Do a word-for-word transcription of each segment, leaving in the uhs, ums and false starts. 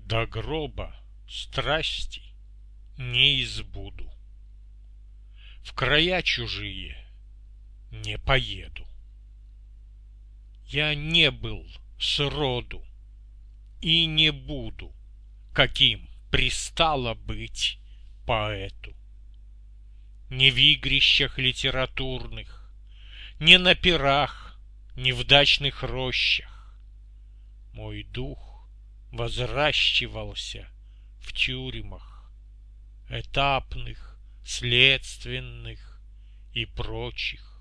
До гроба страсти не избуду, в края чужие не поеду. Я не был сроду и не буду, каким пристало быть поэту. Ни в игрищах литературных, ни на пирах, ни в дачных рощах мой дух возращивался в тюрьмах этапных, следственных и прочих.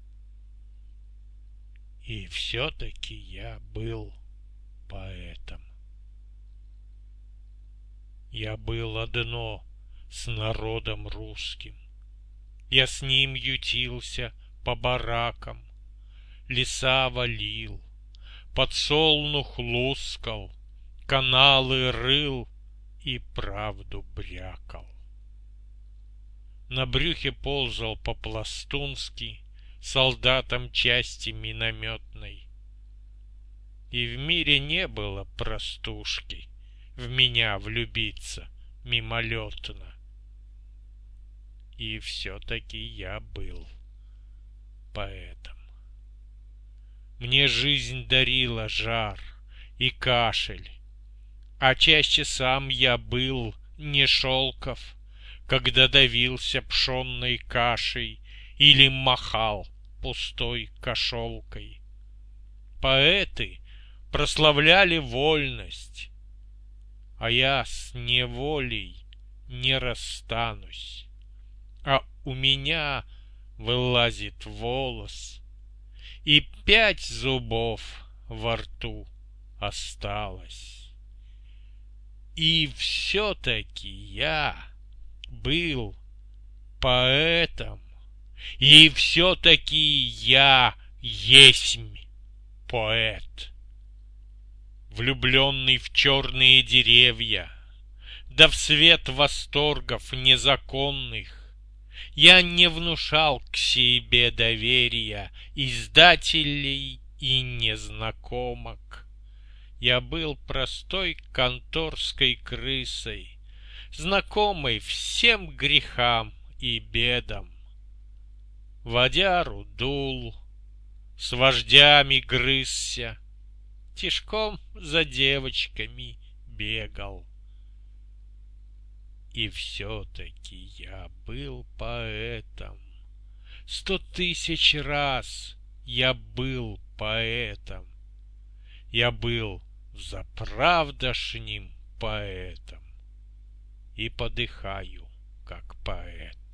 И все-таки я был поэтом. Я был одно с народом русским. Я с ним ютился по баракам, леса валил, подсолнух лускал, каналы рыл и правду брякал. На брюхе ползал по-пластунски солдатам части минометной. И в мире не было простушки в меня влюбиться мимолетно. И все-таки я был поэтом. Мне жизнь дарила жар и кашель, а чаще сам я был не шелков, когда давился пшенной кашей или махал пустой кошелкой. Поэты прославляли вольность, а я с неволей не расстанусь. А у меня вылазит волос, и пять зубов во рту осталось. И все-таки я был поэтом, и все-таки я есмь поэт. Влюбленный в черные деревья, да в свет восторгов незаконных, я не внушал к себе доверия издателей и незнакомок. Я был простой конторской крысой, знакомой всем грехам и бедам. Водяру дул, с вождями грызся, тишком за девочками бегал. И все-таки я был поэтом. Сто тысяч раз я был поэтом. Я был заправдошним поэтом и подыхаю, как поэт.